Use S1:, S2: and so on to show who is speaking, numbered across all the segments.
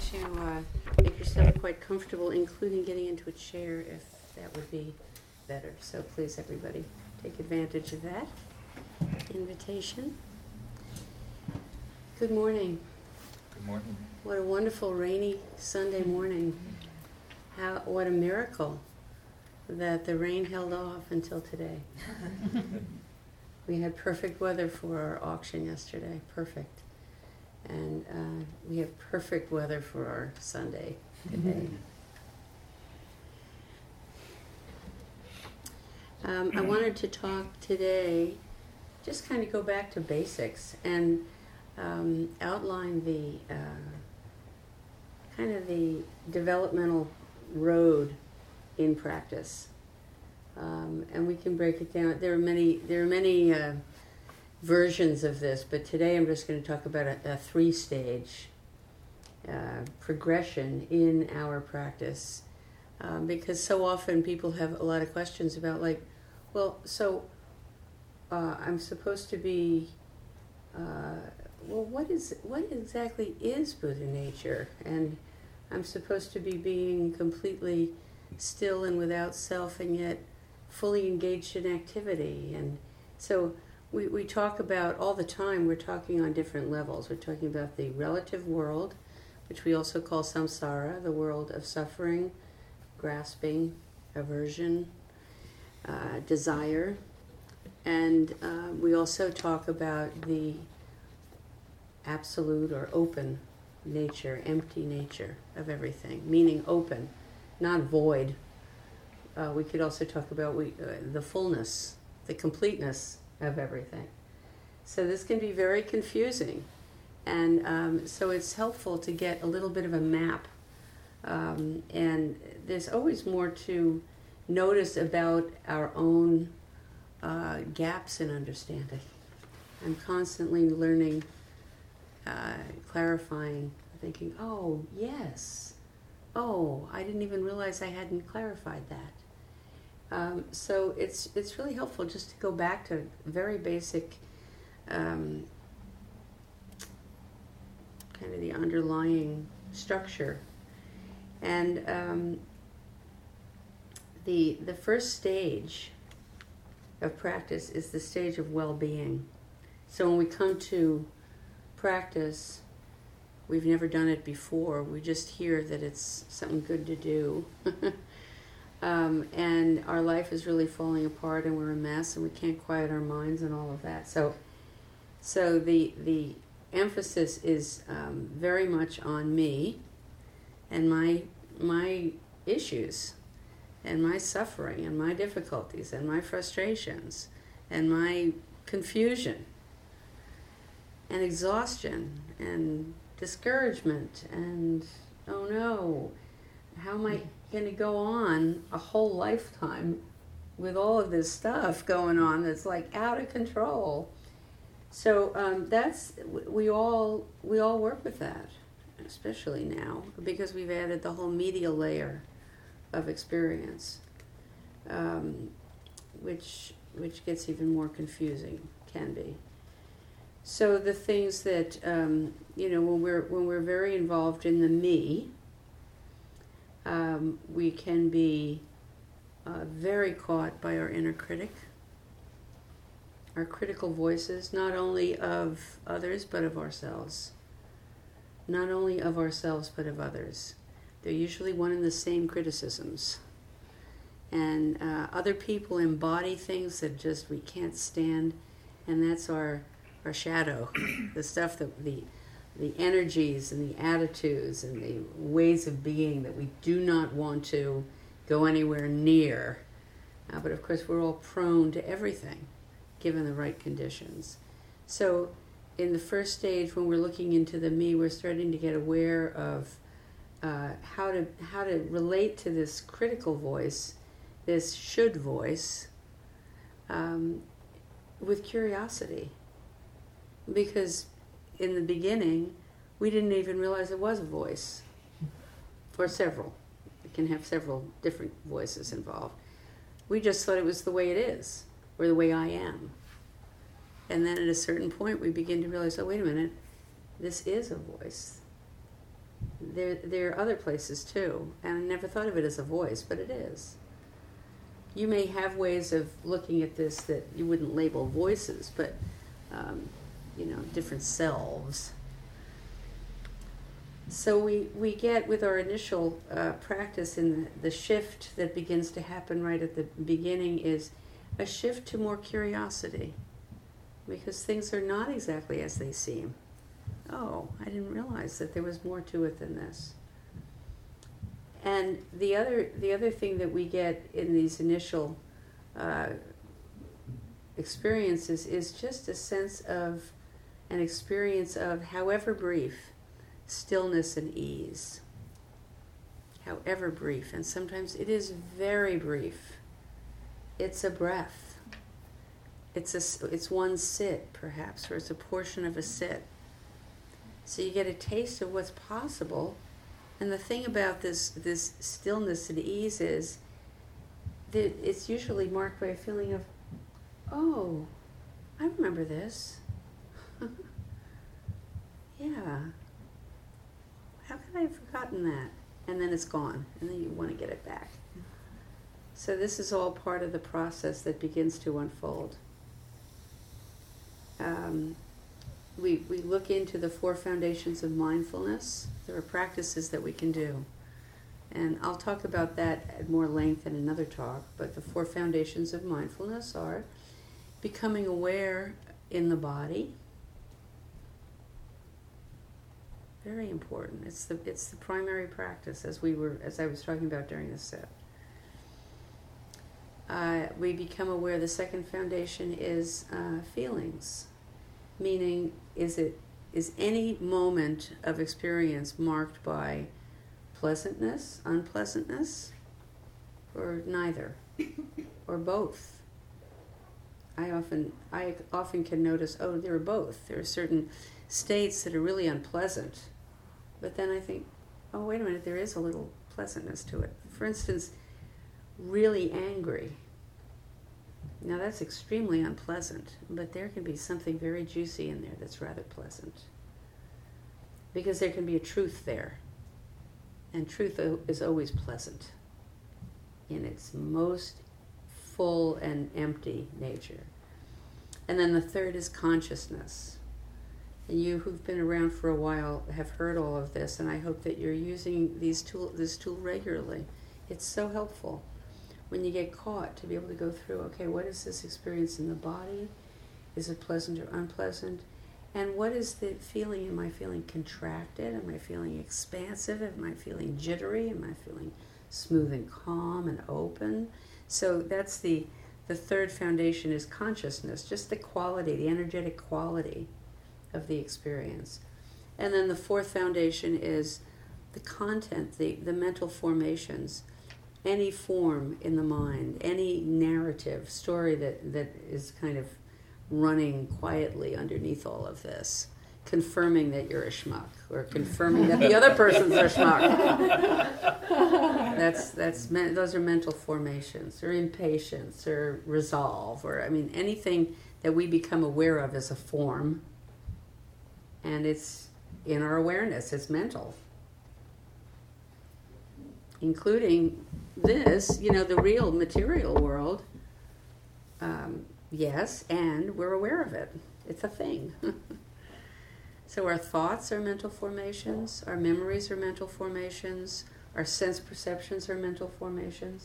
S1: to make yourself quite comfortable, including getting into a chair if that would be better. So please, everybody, take advantage of that invitation. Good morning.
S2: Good morning.
S1: What a wonderful rainy Sunday morning. What a miracle that the rain held off until today. We had perfect weather for our auction yesterday, perfect. And we have perfect weather for our Sunday today. I wanted to talk today, just kind of go back to basics and outline the kind of the developmental road in practice. And we can break it down. There are many versions of this, but today I'm just going to talk about a three-stage progression in our practice, because so often people have a lot of questions about, like, well, so I'm supposed to be, well, what exactly is Buddha nature? And I'm supposed to be being completely still and without self, and yet fully engaged in activity. And so we talk about all the time, we're talking on different levels. We're talking about the relative world, which we also call samsara, the world of suffering, grasping, aversion, desire. And we also talk about the absolute or open nature, empty nature of everything, meaning open, not void. We could also talk about the fullness, the completeness of everything. So this can be very confusing, and so it's helpful to get a little bit of a map, and there's always more to notice about our own gaps in understanding. I'm constantly learning, clarifying, thinking, oh yes, oh, I didn't even realize I hadn't clarified that. So it's really helpful just to go back to very basic, kind of the underlying structure. And the first stage of practice is the stage of well-being. So when we come to practice, we've never done it before. We just hear that it's something good to do. And our life is really falling apart, and we're a mess, and we can't quiet our minds and all of that. So the emphasis is very much on me and my issues and my suffering and my difficulties and my frustrations and my confusion and exhaustion and discouragement and, oh no, how am I going to go on a whole lifetime with all of this stuff going on that's like out of control? So we all work with that, especially now, because we've added the whole media layer of experience, which gets even more confusing, can be. So the things that when we're very involved in the me, we can be very caught by our inner critic, our critical voices, not only of others but of ourselves. Not only of ourselves but of others. They're usually one and the same criticisms. And other people embody things that just we can't stand, and that's our shadow, the stuff that the energies and the attitudes and the ways of being that we do not want to go anywhere near. But of course we're all prone to everything, given the right conditions. So in the first stage, when we're looking into the me, we're starting to get aware of how to relate to this critical voice, this should voice, with curiosity. Because in the beginning, we didn't even realize it was a voice, or several. It can have several different voices involved. We just thought it was the way it is, or the way I am. And then at a certain point, we begin to realize, oh, wait a minute, this is a voice. there are other places too, and I never thought of it as a voice, but it is. You may have ways of looking at this that you wouldn't label voices, but different selves. So we get with our initial practice in the shift that begins to happen right at the beginning is a shift to more curiosity, because things are not exactly as they seem. Oh, I didn't realize that there was more to it than this. And the other thing that we get in these initial experiences is just a sense of an experience of, however brief, stillness and ease. However brief, and sometimes it is very brief. It's a breath. It's one sit, perhaps, or it's a portion of a sit. So you get a taste of what's possible. And the thing about this stillness and ease is that it's usually marked by a feeling of, oh, I remember this. Yeah. How could I have forgotten that? And then it's gone, and then you want to get it back. So this is all part of the process that begins to unfold. We look into the 4 foundations of mindfulness. There are practices that we can do. And I'll talk about that at more length in another talk, but the 4 foundations of mindfulness are becoming aware in the body. Very important. It's the primary practice, as I was talking about during the set. We become aware. The second foundation is feelings, meaning is any moment of experience marked by pleasantness, unpleasantness, or neither, or both. I often can notice, oh, there are both. There are certain states that are really unpleasant, but then I think, oh, wait a minute, there is a little pleasantness to it. For instance, really angry. Now that's extremely unpleasant, but there can be something very juicy in there that's rather pleasant, because there can be a truth there, and truth is always pleasant in its most full and empty nature. And then the third is consciousness. And you who've been around for a while have heard all of this, and I hope that you're using this tool regularly. It's so helpful when you get caught to be able to go through, okay, what is this experience in the body? Is it pleasant or unpleasant? And what is the feeling? Am I feeling contracted? Am I feeling expansive? Am I feeling jittery? Am I feeling smooth and calm and open? So that's the third foundation is consciousness, just the quality, the energetic quality of the experience. And then the fourth foundation is the content, the mental formations, any form in the mind, any narrative, story that is kind of running quietly underneath all of this, confirming that you're a schmuck, or confirming that the other person's a schmuck. Those are mental formations, or impatience, or resolve, or anything that we become aware of as a form, and it's in our awareness, it's mental, including this, the real material world. Yes, and we're aware of it. It's a thing. So our thoughts are mental formations, our memories are mental formations, our sense perceptions are mental formations.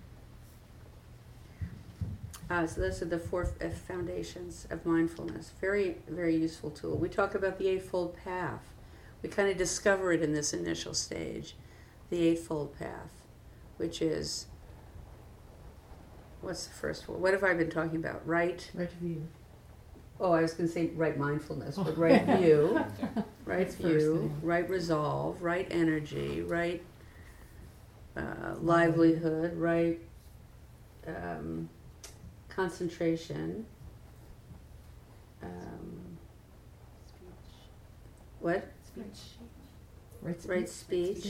S1: So those are the 4 foundations of mindfulness. Very, very useful tool. We talk about the Eightfold Path. We kind of discover it in this initial stage, the Eightfold Path, which is, what's the first one? What have I been talking about? Right view. Oh, I was going to say right mindfulness, but right view, right view, right resolve, right energy, right livelihood, right concentration. What? Speech. Right speech.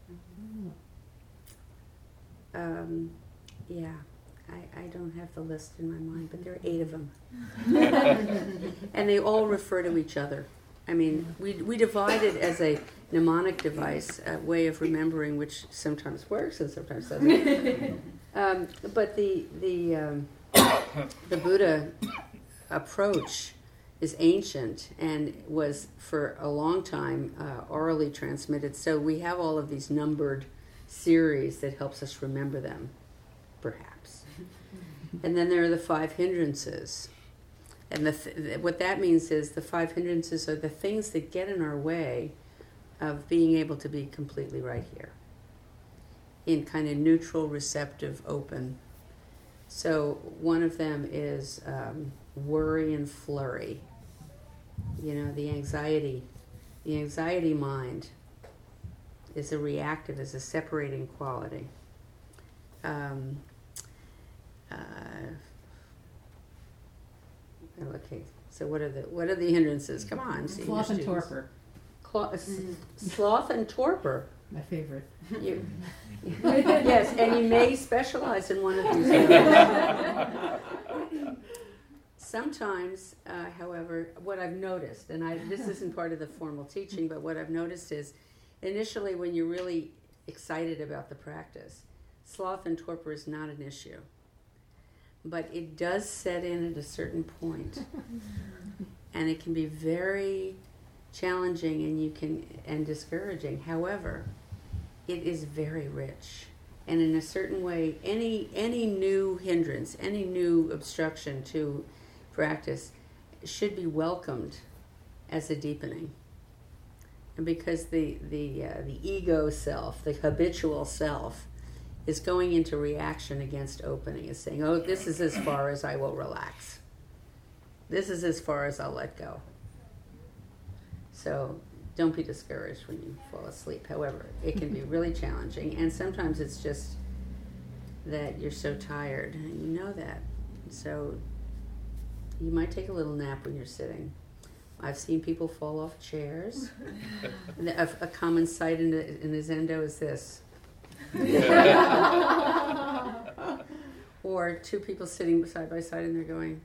S1: Yeah. I don't have the list in my mind, but there are 8 of them. And they all refer to each other. I mean, we divide it as a mnemonic device, a way of remembering, which sometimes works and sometimes doesn't. But the Buddha approach is ancient and was for a long time orally transmitted. So we have all of these numbered series that helps us remember them, perhaps. And then there are the 5 hindrances. And what that means is the 5 hindrances are the things that get in our way of being able to be completely right here, in kind of neutral, receptive, open. So one of them is worry and flurry. You know, the anxiety mind is a reactive, is a separating quality. Okay, so what are the hindrances? Come on,
S2: Sloth and torpor.
S1: Sloth and torpor.
S2: My favorite.
S1: Yes, and you may specialize in one of these areas. Sometimes, however, what I've noticed, and this isn't part of the formal teaching, but what I've noticed is initially when you're really excited about the practice, sloth and torpor is not an issue. But it does set in at a certain point, and it can be very challenging and discouraging. However, it is very rich, and in a certain way, any new hindrance, any new obstruction to practice should be welcomed as a deepening. And because the ego self, the habitual self, is going into reaction against opening, is saying, oh, this is as far as I will relax. This is as far as I'll let go. So don't be discouraged when you fall asleep. However, it can be really challenging, and sometimes it's just that you're so tired, and you know that. So you might take a little nap when you're sitting. I've seen people fall off chairs. A common sight in the Zendo is this. Or 2 people sitting side by side and they're going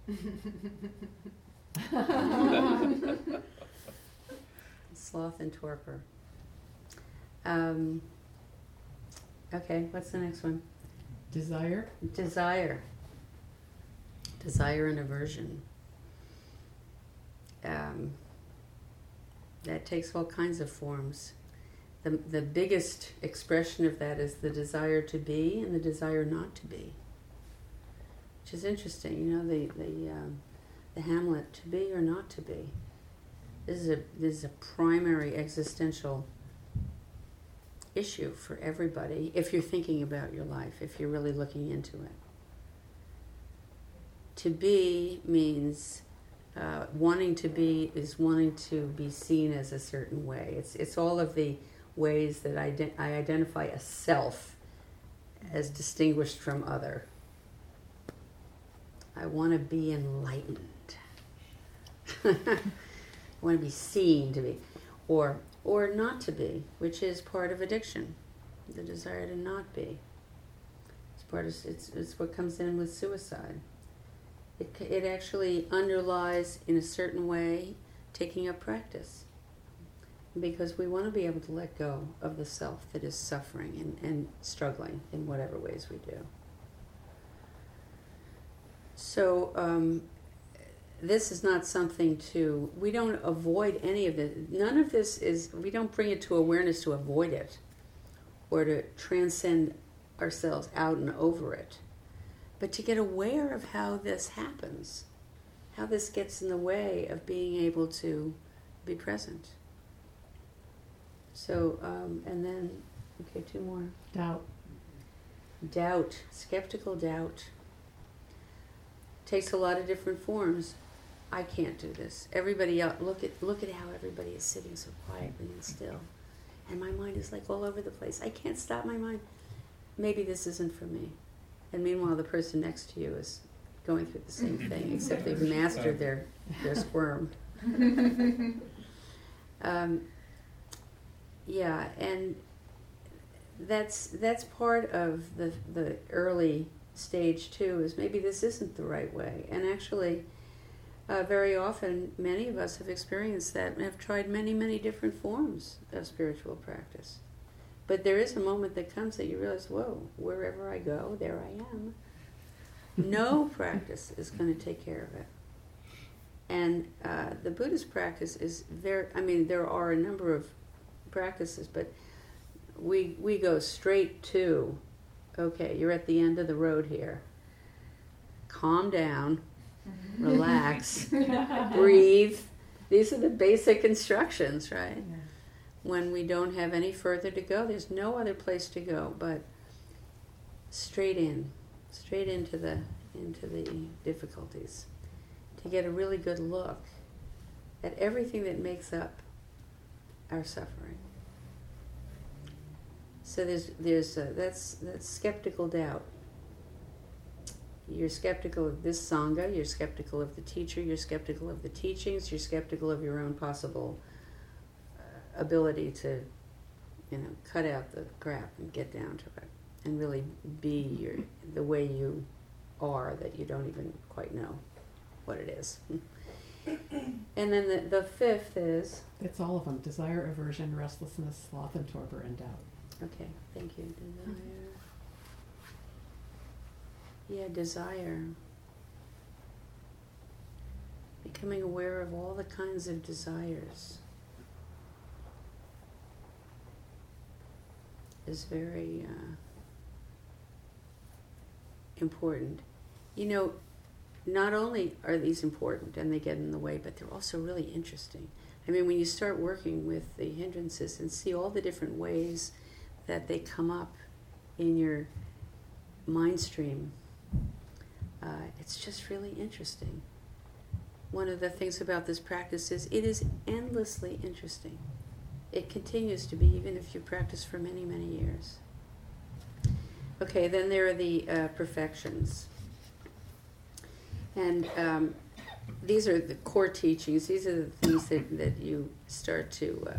S1: sloth and torpor. Okay, what's the next one?
S2: Desire
S1: and aversion. That takes all kinds of forms. The biggest expression of that is the desire to be and the desire not to be, which is interesting. You know, the Hamlet, to be or not to be. This is a primary existential issue for everybody if you're thinking about your life, if you're really looking into it. To be means wanting to be is wanting to be seen as a certain way. It's all of the ways that I identify a self as distinguished from other. I want to be enlightened. I want to be seen to be, or not to be, which is part of addiction, the desire to not be. It's what comes in with suicide. It actually underlies in a certain way taking up practice, because we want to be able to let go of the self that is suffering and struggling in whatever ways we do. So this is not something we don't avoid any of it. None of this we don't bring it to awareness to avoid it or to transcend ourselves out and over it, but to get aware of how this happens, how this gets in the way of being able to be present. So, and then, okay, 2 more. Doubt, skeptical doubt. Takes a lot of different forms. I can't do this. Everybody else, look at how everybody is sitting so quietly and still. And my mind is like all over the place. I can't stop my mind. Maybe this isn't for me. And meanwhile, the person next to you is going through the same thing, except they've mastered their squirm. Yeah, and that's part of the early stage too, is maybe this isn't the right way. And actually, very often, many of us have experienced that and have tried many, many different forms of spiritual practice. But there is a moment that comes that you realize, whoa, wherever I go, there I am. No practice is going to take care of it. And the Buddhist practice is there are a number of practices, but we go straight to, okay, you're at the end of the road here. Calm down, relax, breathe. These are the basic instructions, right?
S2: Yeah.
S1: When we don't have any further to go, there's no other place to go but straight into the difficulties, to get a really good look at everything that makes up our suffering. So that's skeptical doubt. You're skeptical of this Sangha, you're skeptical of the teacher, you're skeptical of the teachings, you're skeptical of your own possible ability to, cut out the crap and get down to it and really be the way you are, that you don't even quite know what it is. And then the fifth is...
S2: It's all of them. Desire, aversion, restlessness, sloth, and torpor, and doubt.
S1: Okay, thank you. Desire. Yeah, desire. Becoming aware of all the kinds of desires is very important. Not only are these important and they get in the way, but they're also really interesting. I mean, when you start working with the hindrances and see all the different ways that they come up in your mind stream, it's just really interesting. One of the things about this practice is it is endlessly interesting. It continues to be, even if you practice for many, many years. Okay, then there are the perfections. And these are the core teachings. These are the things that you start to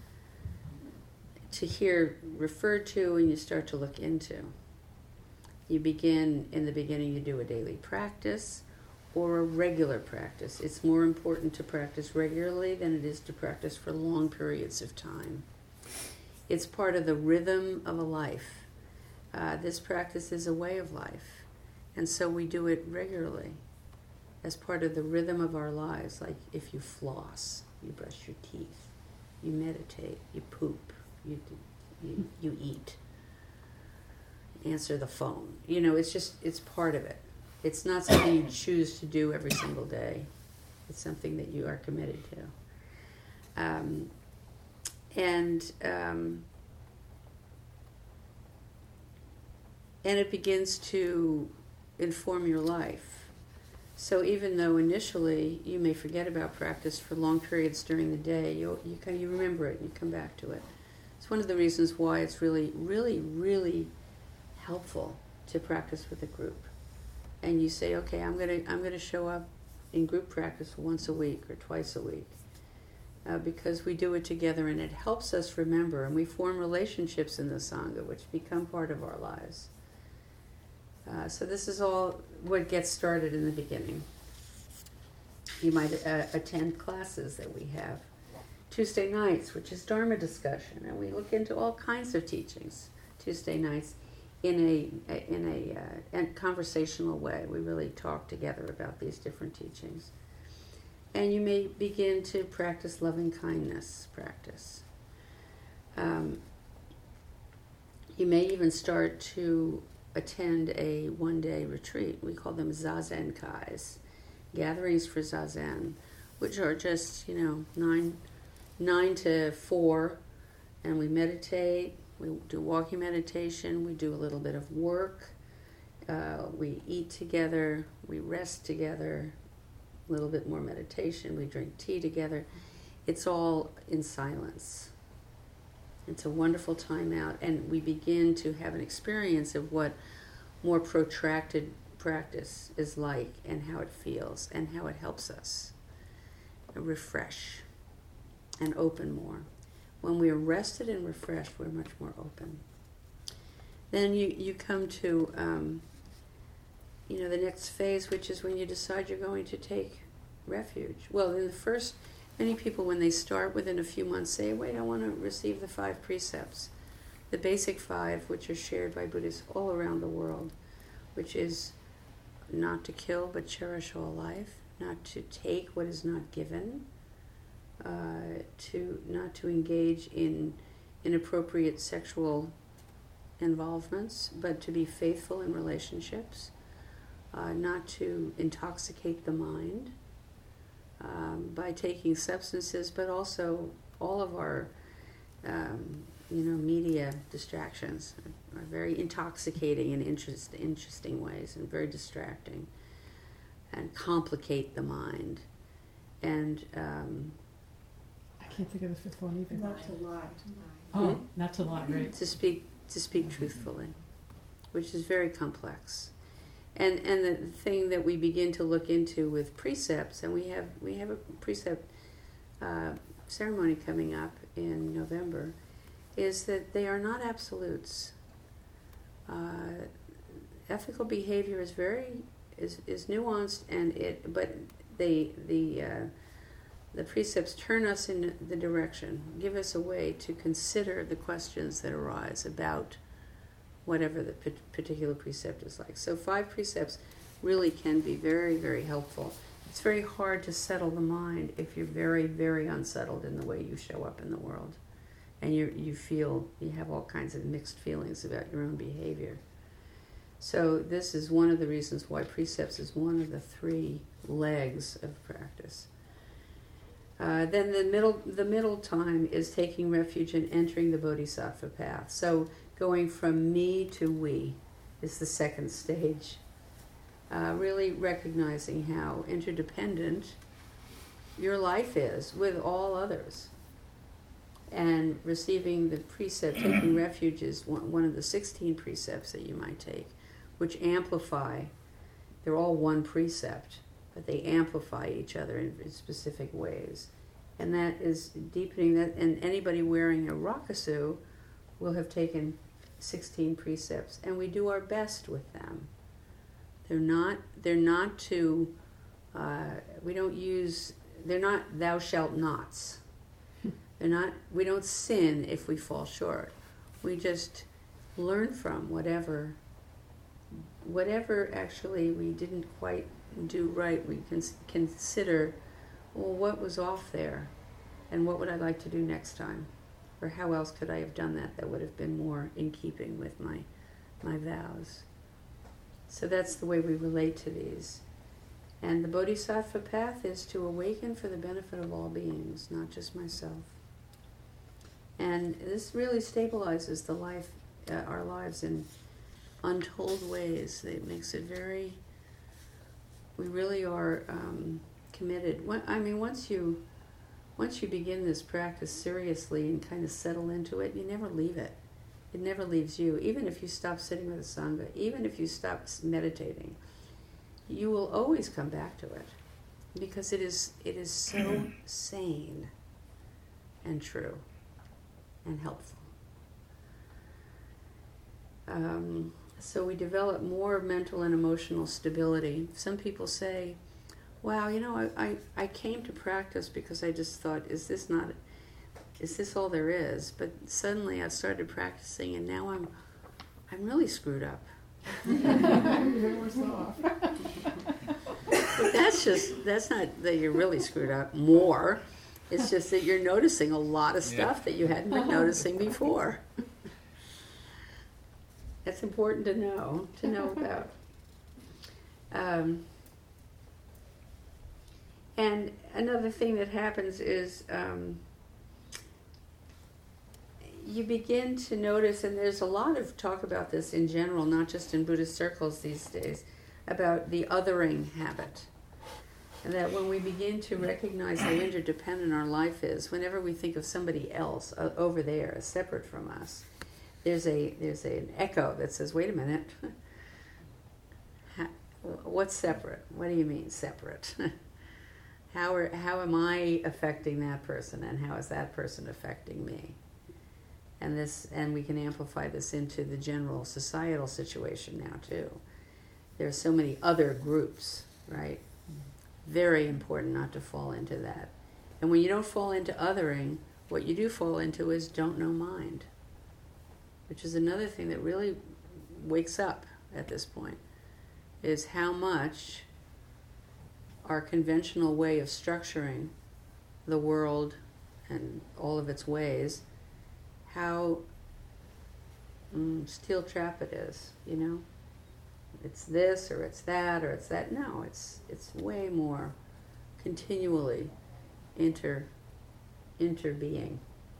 S1: hear referred to and you start to look into. In the beginning, you do a daily practice or a regular practice. It's more important to practice regularly than it is to practice for long periods of time. It's part of the rhythm of a life. This practice is a way of life, and so we do it regularly as part of the rhythm of our lives. Like if you floss, you brush your teeth, you meditate, you poop, you eat, answer the phone. It's part of it. It's not something you choose to do every single day. It's something that you are committed to. And it begins to inform your life. So even though initially you may forget about practice for long periods during the day, you remember it and you come back to it. It's one of the reasons why it's really, really, really helpful to practice with a group. And you say, okay, I'm gonna show up in group practice once a week or twice a week, because we do it together and it helps us remember, and we form relationships in the Sangha which become part of our lives. So this is all what gets started in the beginning. You might attend classes that we have. Tuesday nights, which is Dharma discussion, and we look into all kinds of teachings. Tuesday nights in a conversational way. We really talk together about these different teachings. And you may begin to practice loving kindness practice. You may even start to attend a one-day retreat. We call them Zazen Kais, gatherings for Zazen, which are just 9 to 4, and we meditate. We do walking meditation. We do a little bit of work. We eat together. We rest together. A little bit more meditation. We drink tea together. It's all in silence. It's a wonderful time out, and we begin to have an experience of what more protracted practice is like and how it feels and how it helps us refresh and open more. When we're rested and refreshed, we're much more open. Then you come to the next phase, which is when you decide you're going to take refuge? Well, in the first, many people when they start within a few months say, wait, I want to receive the 5 precepts. The basic 5, which are shared by Buddhists all around the world, which is not to kill but cherish all life, not to take what is not given, not to engage in inappropriate sexual involvements, but to be faithful in relationships, not to intoxicate the mind by taking substances, but also all of our media distractions are very intoxicating in interesting ways and very distracting and complicate the mind. And
S2: I can't think of the 5th one either.
S3: Not to lie.
S2: Oh, not to lie, right?
S1: To speak truthfully, which is very complex. And the thing that we begin to look into with precepts, and we have a precept ceremony coming up in November, is that they are not absolutes. Ethical behavior is nuanced, but the precepts turn us in the direction, give us a way to consider the questions that arise about whatever the particular precept is like. So 5 precepts really can be very, very helpful. It's very hard to settle the mind if you're very, very unsettled in the way you show up in the world. And you have all kinds of mixed feelings about your own behavior. So this is one of the reasons why precepts is one of the 3 legs of practice. Then the middle time is taking refuge and entering the bodhisattva path. So going from me to we is the second stage. Really recognizing how interdependent your life is with all others. And receiving the precept, taking refuge, is one of the 16 precepts that you might take, which amplify. They're all one precept, but they amplify each other in specific ways. And that is deepening that. And anybody wearing a rakusu will have taken 16 precepts, and we do our best with them. They're not thou shalt nots. We don't sin if we fall short. We just learn from whatever actually we didn't quite do right. We can consider, well, what was off there, and what would I like to do next time, or how else could I have done that would have been more in keeping with my vows. So that's the way we relate to these. And the bodhisattva path is to awaken for the benefit of all beings, not just myself. And this really stabilizes our lives in untold ways. It makes it we really are committed. Once you begin this practice seriously and kind of settle into it, you never leave it. It never leaves you. Even if you stop sitting with a sangha, even if you stop meditating, you will always come back to it, because it is so sane and true and helpful. So we develop more mental and emotional stability. Some people say, wow, I came to practice because I just thought, is this all there is? But suddenly I started practicing, and now I'm really screwed up.
S2: You're worse off.
S1: But that's not that you're really screwed up more. It's just that you're noticing a lot of stuff that you hadn't been noticing before. That's important to know about. And another thing that happens is you begin to notice, and there's a lot of talk about this in general, not just in Buddhist circles these days, about the othering habit. And that when we begin to recognize how interdependent our life is, whenever we think of somebody else over there, separate from us, there's an echo that says, wait a minute, what's separate? What do you mean separate? How am I affecting that person, and how is that person affecting me? And we can amplify this into the general societal situation now too. There are so many other groups, right? Very important not to fall into that. And when you don't fall into othering, what you do fall into is don't know mind, which is another thing that really wakes up at this point, is how much our conventional way of structuring the world and all of its ways, how steel trap it is, you know? It's this or it's that or it's that. No, it's way more continually interbeing.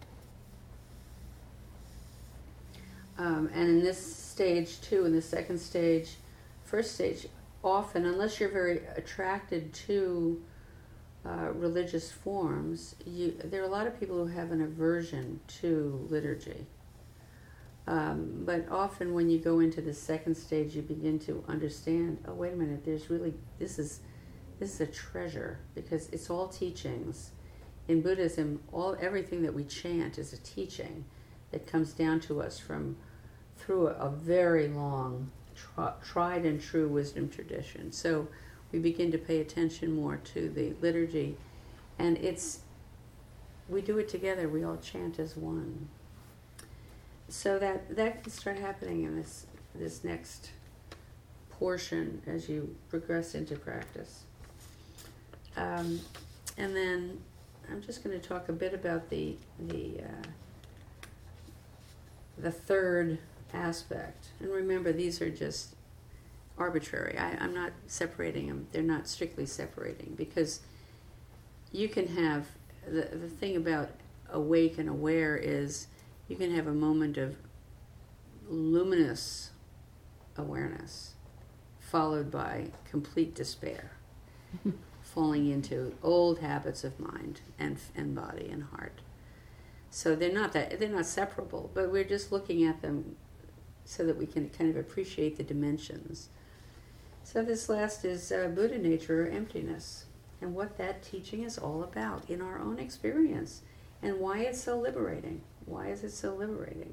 S1: And in this stage too, in the second stage, first stage, often, unless you're very attracted to religious forms, there are a lot of people who have an aversion to liturgy. But often when you go into the second stage, you begin to understand, oh, wait a minute, there's really, this is a treasure, because it's all teachings. In Buddhism, everything that we chant is a teaching that comes down to us through a very long, tried and true wisdom tradition. So we begin to pay attention more to the liturgy, and we do it together. We all chant as one. So that can start happening in this next portion as you progress into practice. And then I'm just going to talk a bit about the third aspect. And remember, these are just arbitrary. I'm not separating them. They're not strictly separating, because you can have, the thing about awake and aware is you can have a moment of luminous awareness followed by complete despair, falling into old habits of mind and body and heart. So they're not separable, but we're just looking at them so that we can kind of appreciate the dimensions. So this last is Buddha nature, or emptiness, and what that teaching is all about in our own experience, and why it's so liberating. Why is it so liberating?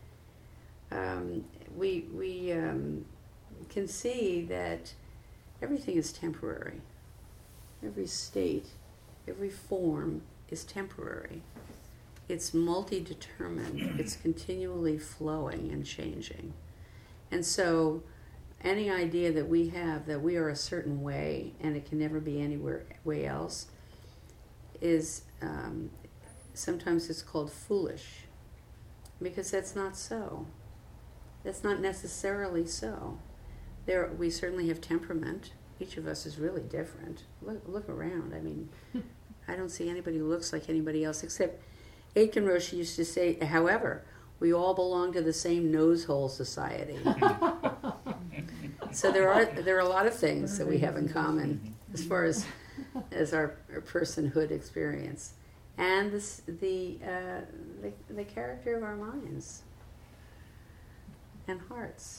S1: We can see that everything is temporary. Every state, every form is temporary. It's multi-determined. It's continually flowing and changing. And so any idea that we have that we are a certain way and it can never be anywhere way else is, sometimes it's called foolish, because that's not so. That's not necessarily so. We certainly have temperament. Each of us is really different. Look around. I mean, I don't see anybody who looks like anybody else, except Aitken Roshi used to say, however, we all belong to the same nose-hole society. So there are a lot of things that we have in common as far as our personhood experience, and the character of our minds and hearts.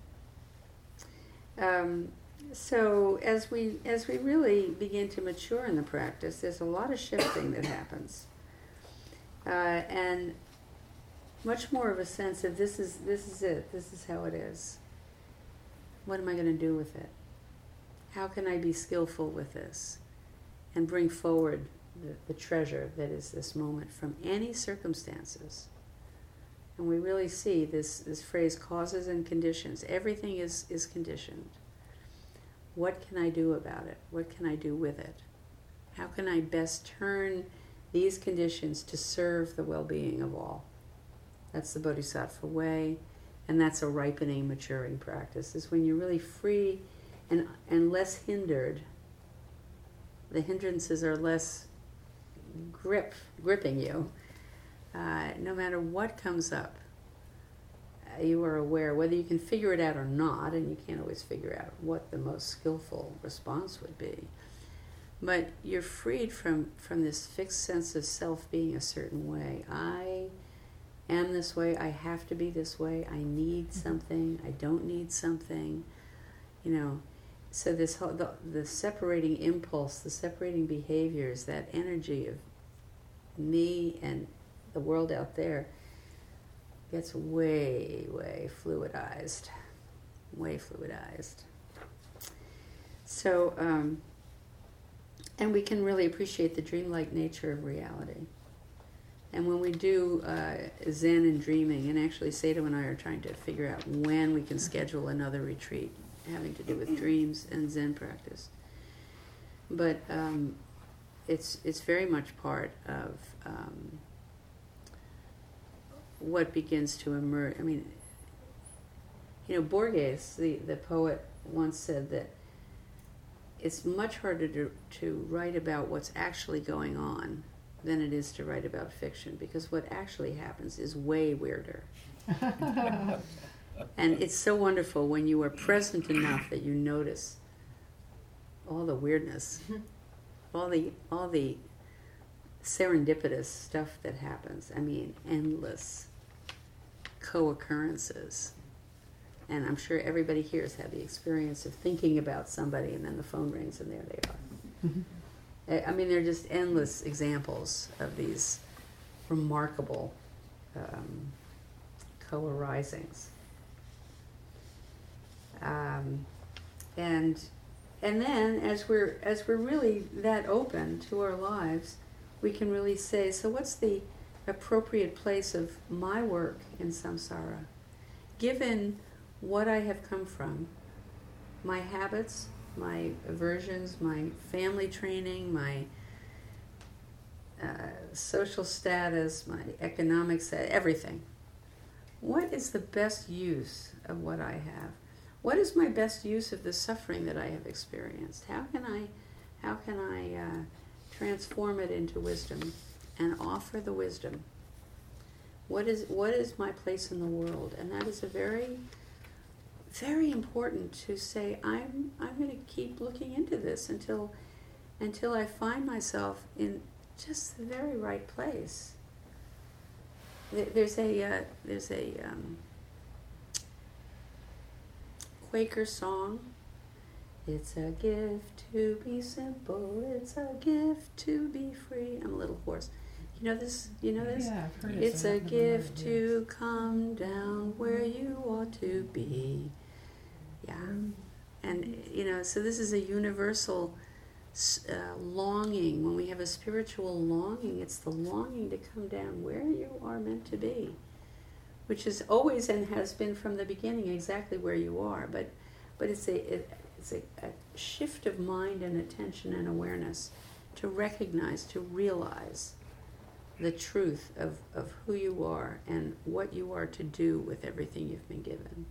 S1: So as we really begin to mature in the practice, there's a lot of shifting that happens, and much more of a sense of this is it. This is how it is. What am I going to do with it? How can I be skillful with this and bring forward the treasure that is this moment from any circumstances? And we really see this phrase, causes and conditions. Everything is conditioned. What can I do about it? What can I do with it? How can I best turn these conditions to serve the well-being of all? That's the Bodhisattva way, and that's a ripening, maturing practice, is when you're really free and less hindered. The hindrances are less gripping you. No matter what comes up, you are aware, whether you can figure it out or not, and you can't always figure out what the most skillful response would be. But you're freed from this fixed sense of self being a certain way. I am this way, I have to be this way, I need something, I don't need something, So this whole, the separating impulse, the separating behaviors, that energy of me and the world out there gets way, way fluidized. Way fluidized. So And we can really appreciate the dreamlike nature of reality. And when we do Zen and dreaming, and actually Sato and I are trying to figure out when we can schedule another retreat having to do with dreams and Zen practice. But it's very much part of what begins to emerge. I mean, Borges, the poet, once said that it's much harder to write about what's actually going on than it is to write about fiction, because what actually happens is way weirder. And it's so wonderful when you are present enough that you notice all the weirdness, all the serendipitous stuff that happens. I mean, endless co-occurrences. And I'm sure everybody here has had the experience of thinking about somebody and then the phone rings and there they are. Mm-hmm. I mean, there are just endless examples of these remarkable co-arisings. And then as we're really that open to our lives, we can really say, so what's the appropriate place of my work in samsara, given what I have come from, my habits, my aversions, my family training, my social status, my economic status, everything. What is the best use of what I have? What is my best use of the suffering that I have experienced? How can I transform it into wisdom and offer the wisdom? What is my place in the world? And that is a very, very important to say. I'm going to keep looking into this until I find myself in just the very right place. There's a Quaker song. It's a gift to be simple. It's a gift to be free. I'm a little hoarse. You know this?
S2: Yeah, I've heard it.
S1: It's a gift to come down where you ought to be. Yeah. And, so this is a universal longing. When we have a spiritual longing, it's the longing to come down where you are meant to be, which is always and has been from the beginning exactly where you are. But it's a shift of mind and attention and awareness to recognize, to realize the truth of who you are and what you are to do with everything you've been given.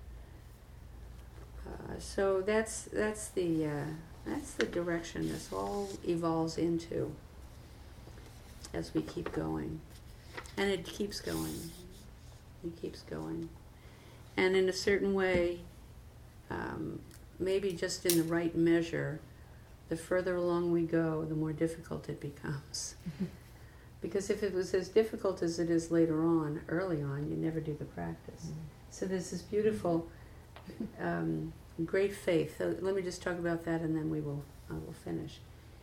S1: So that's the direction this all evolves into as we keep going. And it keeps going. It keeps going. And in a certain way, maybe just in the right measure, the further along we go, the more difficult it becomes. Mm-hmm. Because if it was as difficult as it is later on, early on, you never do the practice. Mm-hmm. So there's this beautiful, great faith. So let me just talk about that, and then we'll finish.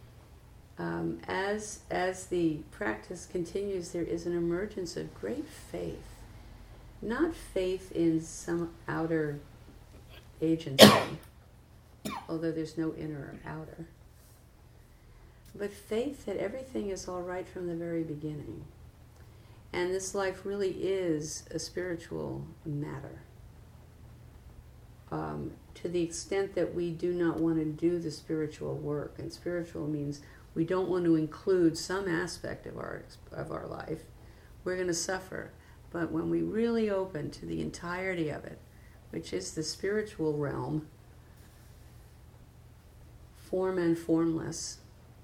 S1: As the practice continues, there is an emergence of great faith. Not faith in some outer agency, although there's no inner or outer, but faith that everything is all right from the very beginning. And this life really is a spiritual matter. To the extent that we do not want to do the spiritual work, and spiritual means we don't want to include some aspect of our life, we're going to suffer. But when we really open to the entirety of it, which is the spiritual realm, form and formless,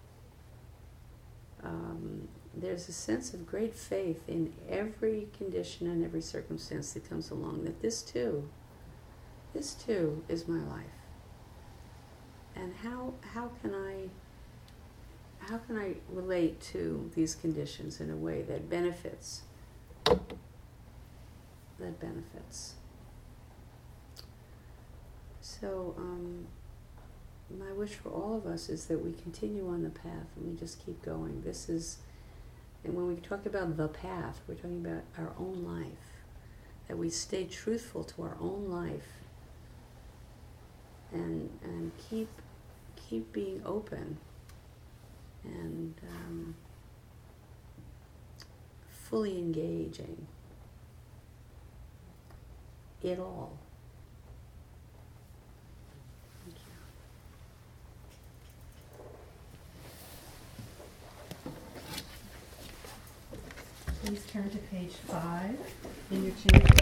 S1: there's a sense of great faith in every condition and every circumstance that comes along, that this too is my life. And how can I relate to these conditions in a way that benefits? So my wish for all of us is that we continue on the path and we just keep going. And when we talk about the path, we're talking about our own life, that we stay truthful to our own life and keep being open and fully engaging it all. Thank you.
S2: Please turn to page 5 in your changes.